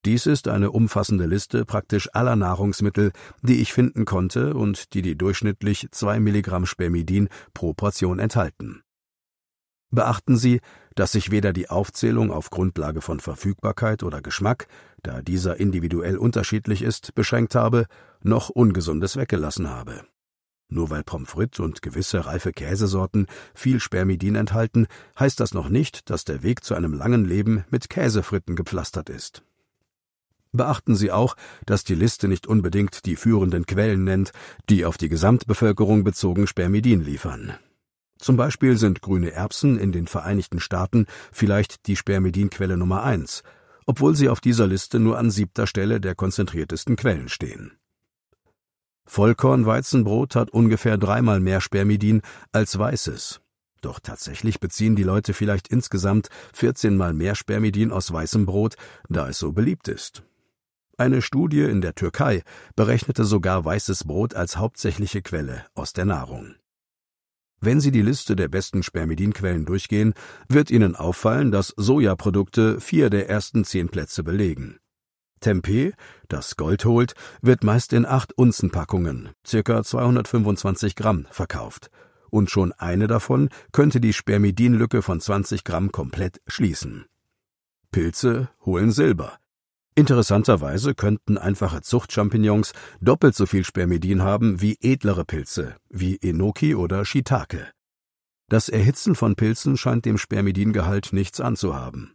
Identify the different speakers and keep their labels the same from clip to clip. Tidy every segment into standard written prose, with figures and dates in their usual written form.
Speaker 1: Dies ist eine umfassende Liste praktisch aller Nahrungsmittel, die ich finden konnte und die durchschnittlich 2 Milligramm Spermidin pro Portion enthalten. Beachten Sie, dass ich weder die Aufzählung auf Grundlage von Verfügbarkeit oder Geschmack, da dieser individuell unterschiedlich ist, beschränkt habe, noch Ungesundes weggelassen habe. Nur weil Pommes frites und gewisse reife Käsesorten viel Spermidin enthalten, heißt das noch nicht, dass der Weg zu einem langen Leben mit Käsefritten gepflastert ist. Beachten Sie auch, dass die Liste nicht unbedingt die führenden Quellen nennt, die auf die Gesamtbevölkerung bezogen Spermidin liefern. Zum Beispiel sind grüne Erbsen in den Vereinigten Staaten vielleicht die Spermidinquelle Nummer 1, obwohl sie auf dieser Liste nur an 7. Stelle der konzentriertesten Quellen stehen. Vollkornweizenbrot hat ungefähr 3-mal mehr Spermidin als weißes. Doch tatsächlich beziehen die Leute vielleicht insgesamt 14-mal mehr Spermidin aus weißem Brot, da es so beliebt ist. Eine Studie in der Türkei berechnete sogar weißes Brot als hauptsächliche Quelle aus der Nahrung. Wenn Sie die Liste der besten Spermidinquellen durchgehen, wird Ihnen auffallen, dass Sojaprodukte 4 der ersten 10 Plätze belegen. Tempeh, das Gold holt, wird meist in 8-Unzen-Packungen, ca. 225 Gramm, verkauft. Und schon eine davon könnte die Spermidinlücke von 20 Gramm komplett schließen. Pilze holen Silber. Interessanterweise könnten einfache Zuchtchampignons doppelt so viel Spermidin haben wie edlere Pilze, wie Enoki oder Shiitake. Das Erhitzen von Pilzen scheint dem Spermidingehalt nichts anzuhaben.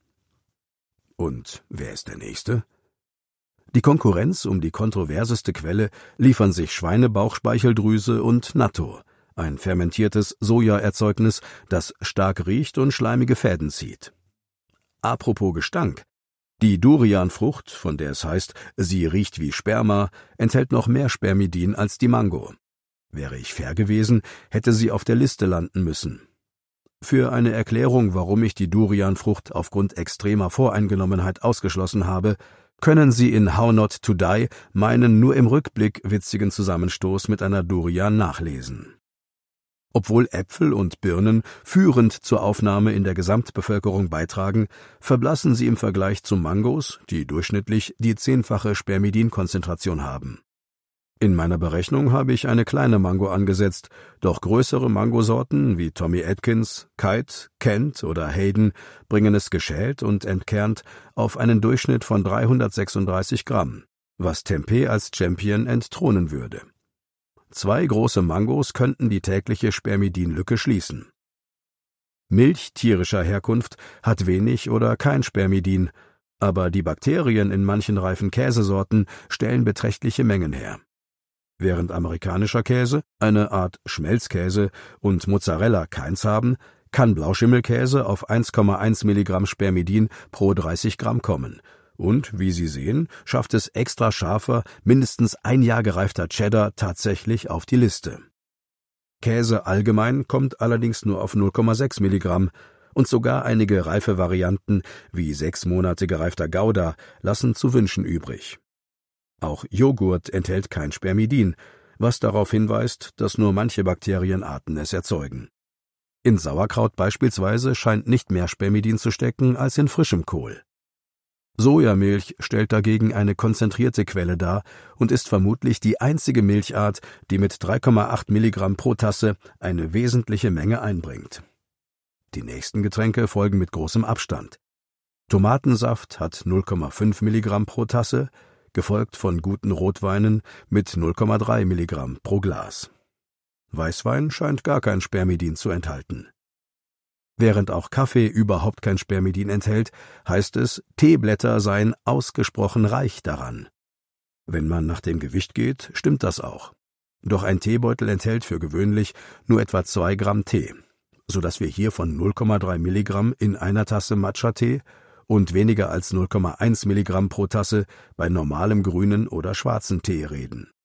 Speaker 1: Und wer ist der Nächste? Die Konkurrenz um die kontroverseste Quelle liefern sich Schweinebauchspeicheldrüse und Natto, ein fermentiertes Sojaerzeugnis, das stark riecht und schleimige Fäden zieht. Apropos Gestank. Die Durianfrucht, von der es heißt, sie riecht wie Sperma, enthält noch mehr Spermidin als die Mango. Wäre ich fair gewesen, hätte sie auf der Liste landen müssen. Für eine Erklärung, warum ich die Durianfrucht aufgrund extremer Voreingenommenheit ausgeschlossen habe, können Sie in How Not to Die meinen nur im Rückblick witzigen Zusammenstoß mit einer Durian nachlesen. Obwohl Äpfel und Birnen führend zur Aufnahme in der Gesamtbevölkerung beitragen, verblassen sie im Vergleich zu Mangos, die durchschnittlich die 10-fache Spermidinkonzentration haben. In meiner Berechnung habe ich eine kleine Mango angesetzt, doch größere Mangosorten wie Tommy Atkins, Kite, Kent oder Hayden bringen es geschält und entkernt auf einen Durchschnitt von 336 Gramm, was Tempeh als Champion entthronen würde. 2 große Mangos könnten die tägliche Spermidinlücke schließen. Milch tierischer Herkunft hat wenig oder kein Spermidin, aber die Bakterien in manchen reifen Käsesorten stellen beträchtliche Mengen her. Während amerikanischer Käse, eine Art Schmelzkäse, und Mozzarella keins haben, kann Blauschimmelkäse auf 1,1 Milligramm Spermidin pro 30 Gramm kommen. Und, wie Sie sehen, schafft es extra scharfer, mindestens 1 Jahr gereifter Cheddar tatsächlich auf die Liste. Käse allgemein kommt allerdings nur auf 0,6 Milligramm und sogar einige reife Varianten wie 6 Monate gereifter Gouda lassen zu wünschen übrig. Auch Joghurt enthält kein Spermidin, was darauf hinweist, dass nur manche Bakterienarten es erzeugen. In Sauerkraut beispielsweise scheint nicht mehr Spermidin zu stecken als in frischem Kohl. Sojamilch stellt dagegen eine konzentrierte Quelle dar und ist vermutlich die einzige Milchart, die mit 3,8 Milligramm pro Tasse eine wesentliche Menge einbringt. Die nächsten Getränke folgen mit großem Abstand. Tomatensaft hat 0,5 Milligramm pro Tasse, gefolgt von guten Rotweinen mit 0,3 Milligramm pro Glas. Weißwein scheint gar kein Spermidin zu enthalten. Während auch Kaffee überhaupt kein Spermidin enthält, heißt es, Teeblätter seien ausgesprochen reich daran. Wenn man nach dem Gewicht geht, stimmt das auch. Doch ein Teebeutel enthält für gewöhnlich nur etwa 2 Gramm Tee, sodass wir hier von 0,3 Milligramm in einer Tasse Matcha-Tee und weniger als 0,1 Milligramm pro Tasse bei normalem grünen oder schwarzen Tee reden.